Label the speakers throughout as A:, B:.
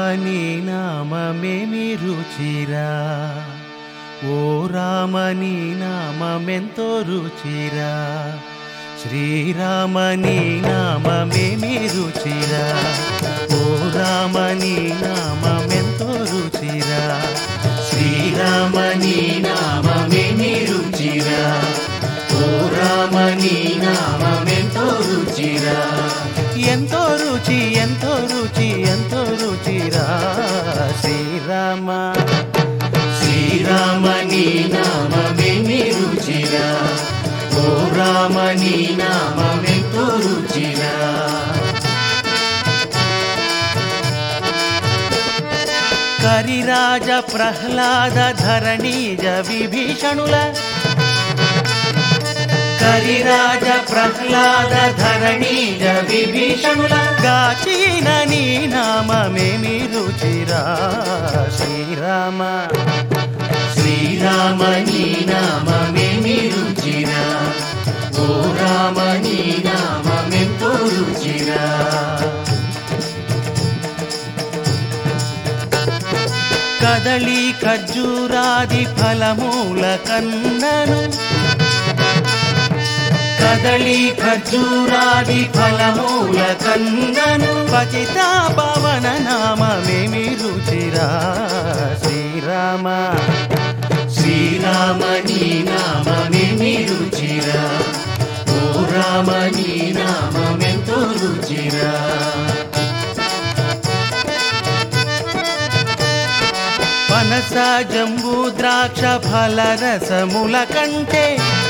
A: నీ నామమేమి రుచిరా, ఓ రామ నీ నామమెంతో రుచిరా, శ్రీరామ నీ నామమేమి రుచిరా, ఓ రామ నీ నామమెంతో రుచిరా, శ్రీరామ నీ నామమేమి రుచిరా, ఓ రామ నీ నామమెంతో రుచిరా, ఎంతో రుచి ఎంతో రుచి ఎంతో రుచిరా, శ్రీరామ శ్రీరామ నీ నామమేమి రుచిరా, ఓ రామ నీ నామమెంతో రుచిరా. కరిరాజ ప్రహ్లాద ధరణీజ విభీషణుల, కరిరాజ ప్రహ్లాద ధరణీజ విభీషణుల గాచిన నీ నామమేమి రుచిరా, శ్రీరామ శ్రీరామ నీ నామమేమి రుచిరా, ఓ రామ నీ నామమెంతో రుచిరా. కదళి ఖర్జూరాది ఫలమూల కన్నను, కదళి ఖర్జూరాది ఫలమూల కన్నను పతిత పవన నామమేమి రుచిరా, శ్రీరామ శ్రీరామ నీ నామమేమి రుచిరా, ఓ రామ నీ నామమెంతో రుచిరా. పనస జంబూ ద్రాక్ష ఫలరసముల కంటే,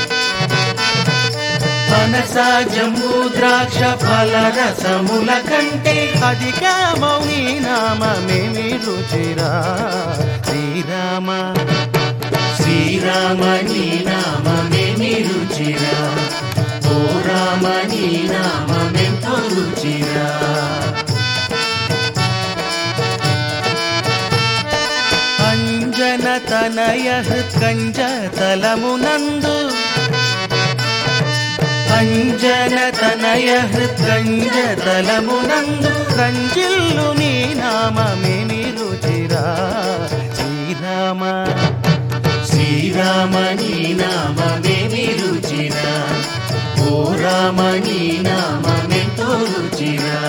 A: పనస జంబూ ద్రాక్ష ఫలరసముల కంటే అధిక మౌని నామమేమి రుచిరా, శ్రీరామ శ్రీరామ నీ నామమేమి రుచిరా, ఓ రామ నీ నామమెంతో రుచిరా. అంజన తనయ హృత్కంజ తలమునందు, అంజన తనయ హృత్కంజ తలమునందు రంజిల్లు నీ నామమేమి రుచిరా, శ్రీరామ శ్రీరామ నీ నామమేమి రుచిరా, ఓ రామ నీ నామమెంతో రుచిరా.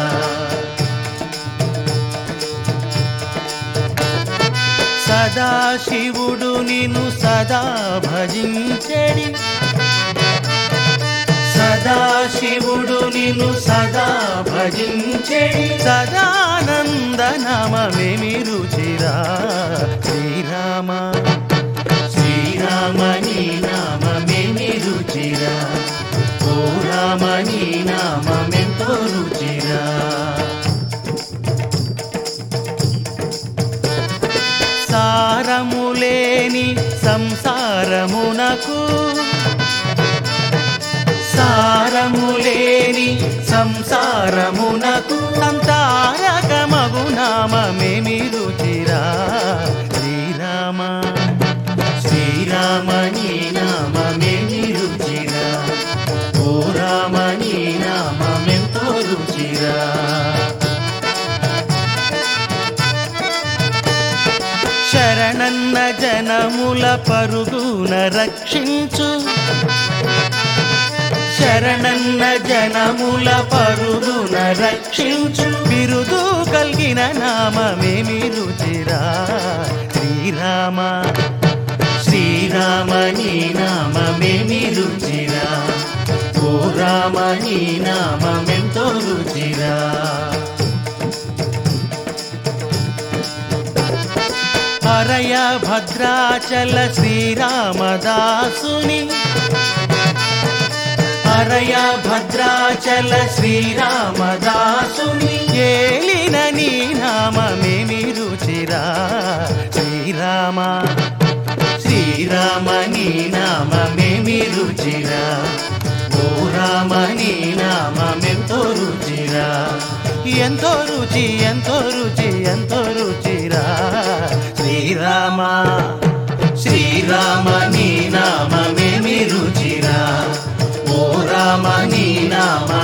A: సదాశివుడు నిన్ను సదా భజించెడి, సదాశివుడు నిన్ను సదా భజించెడి సదానంద నామమేమి రుచిరా, శ్రీరామ శ్రీరామ నీ నామమేమి రుచిరా, ఓ రామ నీ నామమెంతో రుచిరా. సారములేని సంసారమునకు, సారములేని సంసారమునకు సంతారకమగు నామమేమి రుచిరా, శ్రీరామ శ్రీరామ నీ నామమేమి రుచిరా, ఓ రామ నీ నామమెంతో రుచిరా. శరణన్న జనముల పరుగున రక్షించు, శరణన్న జనముల పరుగున రక్షించు బిరుదు కలిగిన నామమేమి రుచిరా, శ్రీరామ శ్రీరామ నీ నామమేమి రుచిరా, ఓ రామ నీ నామమెంతో రుచిరా. హరయ భద్రాచల శ్రీరామదాసుని, హరయ భద్రాచల శ్రీరామదాసుని ఏలిన నీ నామమేమి రుచిరా, శ్రీరామ శ్రీరామ నీ నామమేమి రుచిరా, ఓ రామ నీ నామమెంతో రుచిరా, ఎంతో రుచి ఎంతో రుచి ఎంతో రుచిరా, శ్రీరామ శ్రీరామ నీ నామమేమి రుచిరా, ఓ రామ నీ నామ